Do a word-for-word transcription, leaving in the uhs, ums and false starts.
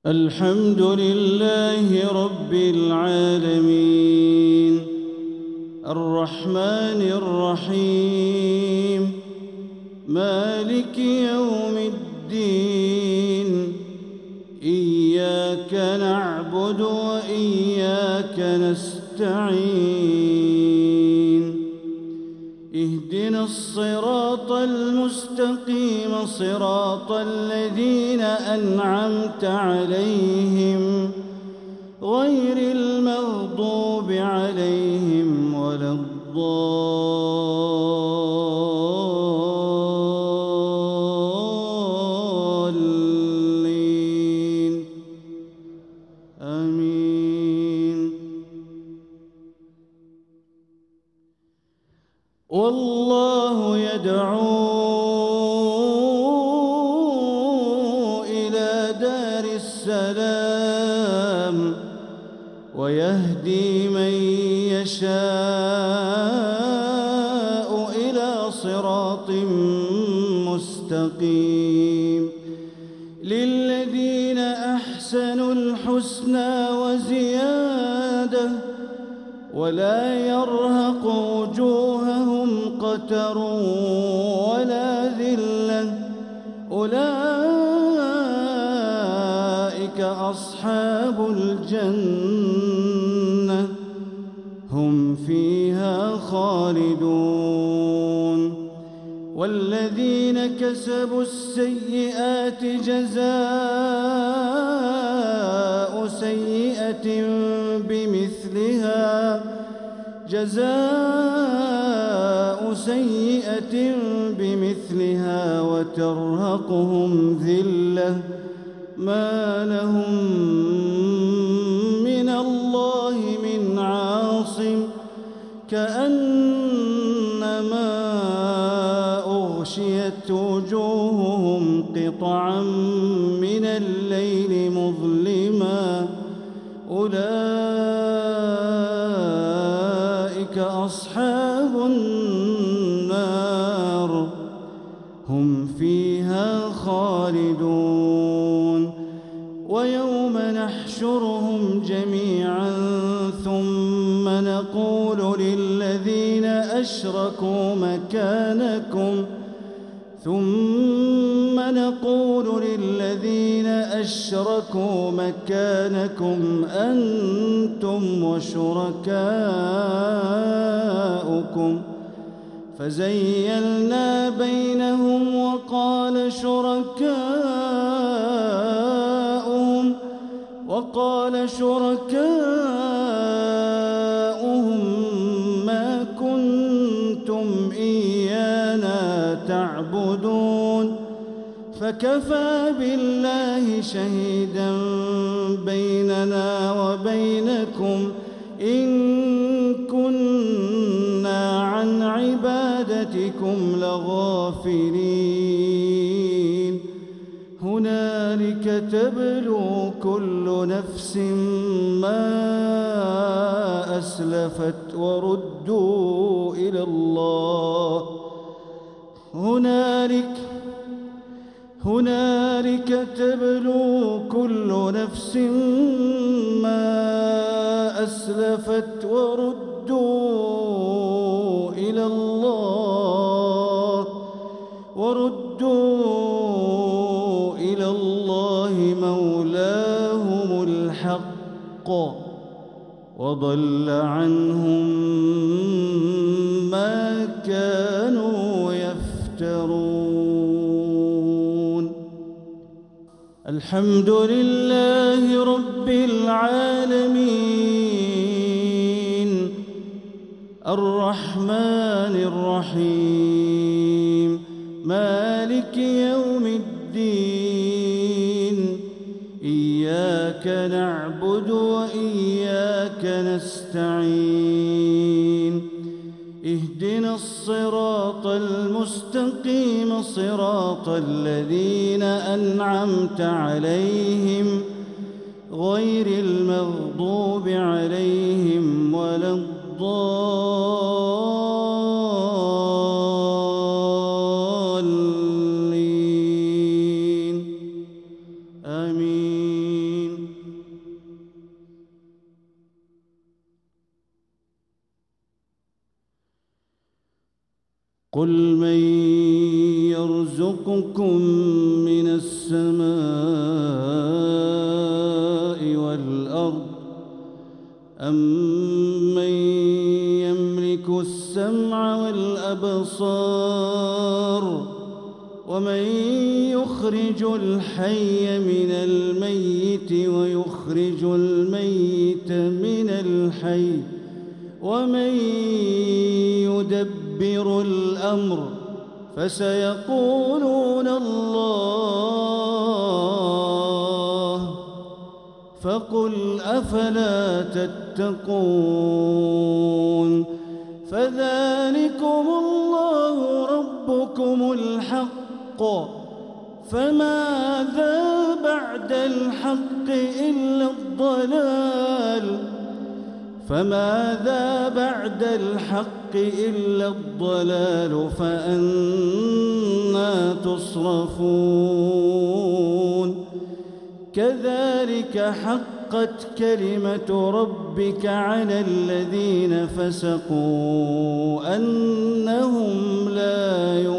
الحمد لله رب العالمين الرحمن الرحيم مالك يوم الدين إياك نعبد وإياك نستعين اهدنا الصراط المستقيم صراط الذين أنعمت عليهم غير المغضوب عليهم ولا الضالين آمين. والله يدعو إلى دار السلام ويهدي من يشاء إلى صراط مستقيم للذين أحسنوا الحسنى وزيادة ولا يرهق وجوههم قتر ولا ذلة أولئك أصحاب الجنة هم فيها خالدون. والذين كسبوا السيئات جزاء سيئة بمثلها جزاء سيئة بمثلها وترهقهم ذلة ما لهم من الله من عاصم كأنما أغشيت وجوههم قطعا من الليل مظلما أولئك أصحاب النار هم فيها خالدون. ويوم نحشرهم جميعا ثم نقول للذين أشركوا مكانكم ثم نقول للذين أشركوا مكانكم أنتم وشركاؤكم فزيلنا بينهم وقال شركاؤهم وقال شركاؤهم ما كنتم إيانا تعبدون فكفى بالله شهيدا بيننا وبينكم إن كنا عن عبادتكم لغافلين. هنالك تبلو كل نفس ما أسلفت وردوا إلى الله هنالك هنالك تبلو كل نفس ما أسلفت وردوا إلى الله وردوا إلى الله مولاهم الحق وضل عنهم ما كانوا يفترون. الحمد لله رب العالمين الرحمن الرحيم مالك يوم الدين إياك نعبد وإياك نستعين اهدنا الصراط المستقيم صراط الذين أنعمت عليهم غير المغضوب عليهم ولا الضالين آمين. قل من يرزقكم من السماء والأرض أمن يملك السمع والأبصار ومن يخرج الحي من الميت ويخرج الميت من الحي ومن يدبر الأمر فسيقولون الله فقل أفلا تتقون فذلكم الله ربكم الحق فماذا بعد الحق إلا الضلال فماذا بعد الحق إلا الضلال فأنى تصرفون كذلك حقت كلمة ربك على الذين فسقوا أنهم لا يؤمنون